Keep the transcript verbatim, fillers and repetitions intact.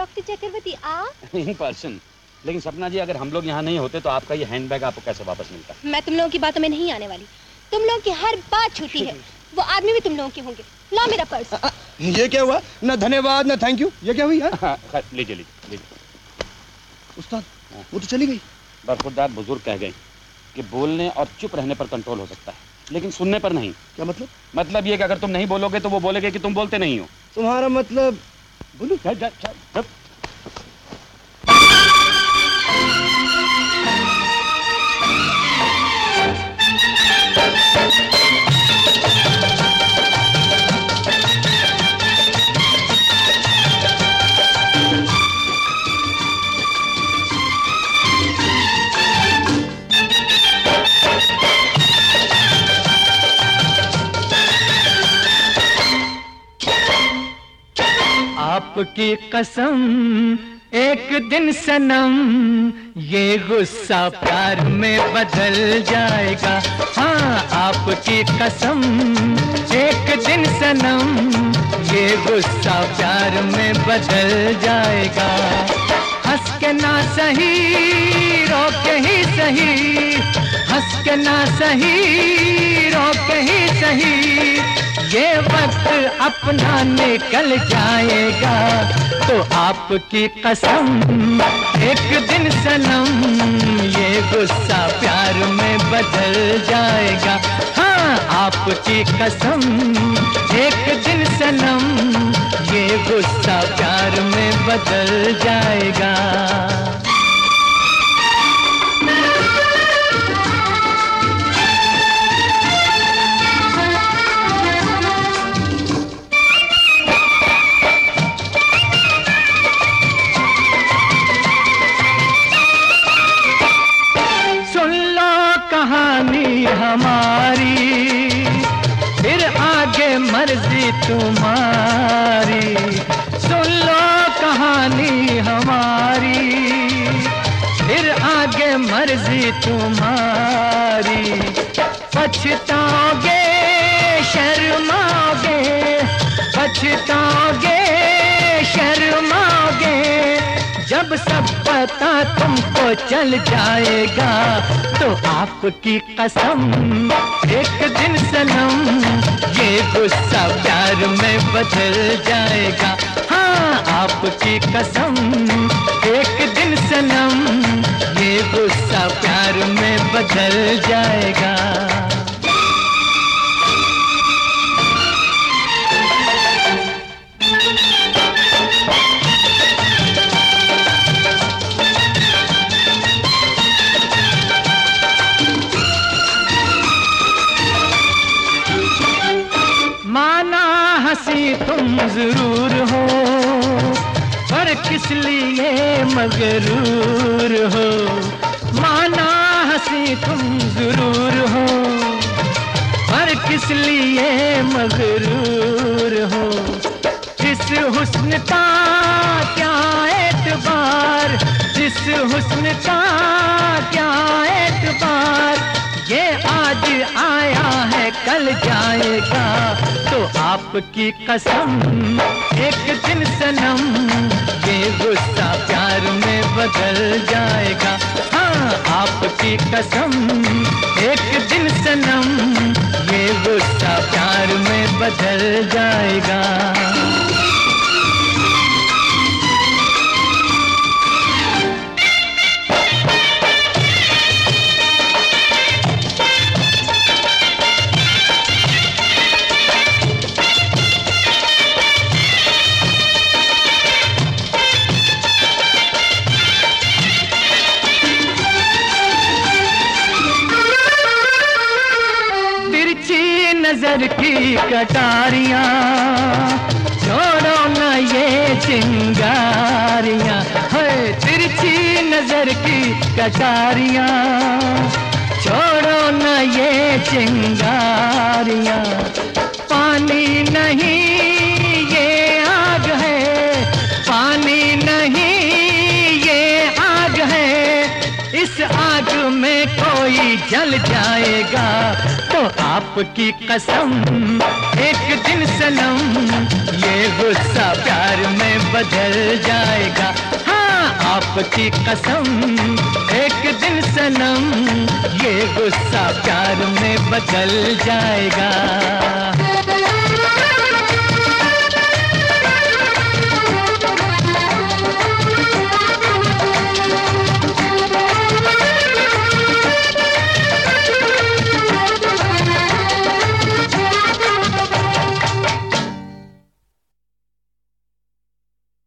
Doctor चक्रवर्ती आप in person. लेकिन सपना जी, अगर हम लोग यहाँ नहीं होते तो आपका ये हैंडबैग आपको कैसे वापस मिलता? मैं तुम लोगों की बातों में नहीं आने वाली। तुम लोगों की हर बात छूती है। वो आदमी भी तुम लोगों के होंगे। ला मेरा पर्स। आ, आ, ये क्या हुआ? न धन्यवाद न थैंक यू, ये क्या हुई? लीजिए लीजिए लीजिए। उस्ताद, वो तो चली गई। बरखुरदार बुजुर्ग कह गए कि बोलने और चुप रहने पर कंट्रोल हो सकता है, लेकिन सुनने पर नहीं। क्या मतलब? मतलब ये कि अगर तुम नहीं बोलोगे तो वो बोलेगे कि तुम बोलते नहीं हो। तुम्हारा मतलब? बोलो। आपकी कसम एक दिन सनम, ये गुस्सा प्यार में बदल जाएगा। हाँ, आपकी कसम एक दिन सनम, ये गुस्सा प्यार में बदल जाएगा। हंस के ना सही, रो के ही सही, हंस के ना सही, रो के ही सही, ये वक्त अपना निकल जाएगा। तो आपकी कसम एक दिन सनम, ये गुस्सा प्यार में बदल जाएगा। हाँ, आपकी कसम एक दिन सनम, ये गुस्सा प्यार में बदल जाएगा। कहानी हमारी, फिर आगे मर्जी तुम्हारी। सुन लो कहानी हमारी, फिर आगे मर्जी तुम्हारी। पछताओगे, शर्माओगे, पछताओगे, शर्माओगे, जब सब पता तुमको चल जाएगा। तो आपकी कसम एक दिन सनम, ये गुस्सा प्यार में बदल जाएगा। हाँ, आपकी कसम एक दिन सनम, ये गुस्सा प्यार में बदल जाएगा। हंसी तुम जरूर हो, पर किस लिए मगरूर हो। माना हंसी तुम जरूर हो, पर किस लिए मगरूर हो। जिस हुस्न का क्या एतबार, जिस हुस्न का क्या एतबार, ये आज आया है कल जाएगा। तो आपकी कसम एक दिन सनम, ये गुस्सा प्यार में बदल जाएगा। हाँ, आपकी कसम एक दिन सनम, ये गुस्सा प्यार में बदल जाएगा। नजर की कटारियां छोड़ो न ये चिंगारियां, है तिरछी नजर की कटारियां छोड़ो न ये चिंगारियां। पानी नहीं ये आग है, पानी नहीं ये आग है, इस आग में कोई जल जाएगा। तो आपकी कसम एक दिन सनम, ये गुस्सा प्यार में बदल जाएगा। हाँ आपकी कसम एक दिन सनम, ये गुस्सा प्यार में बदल जाएगा।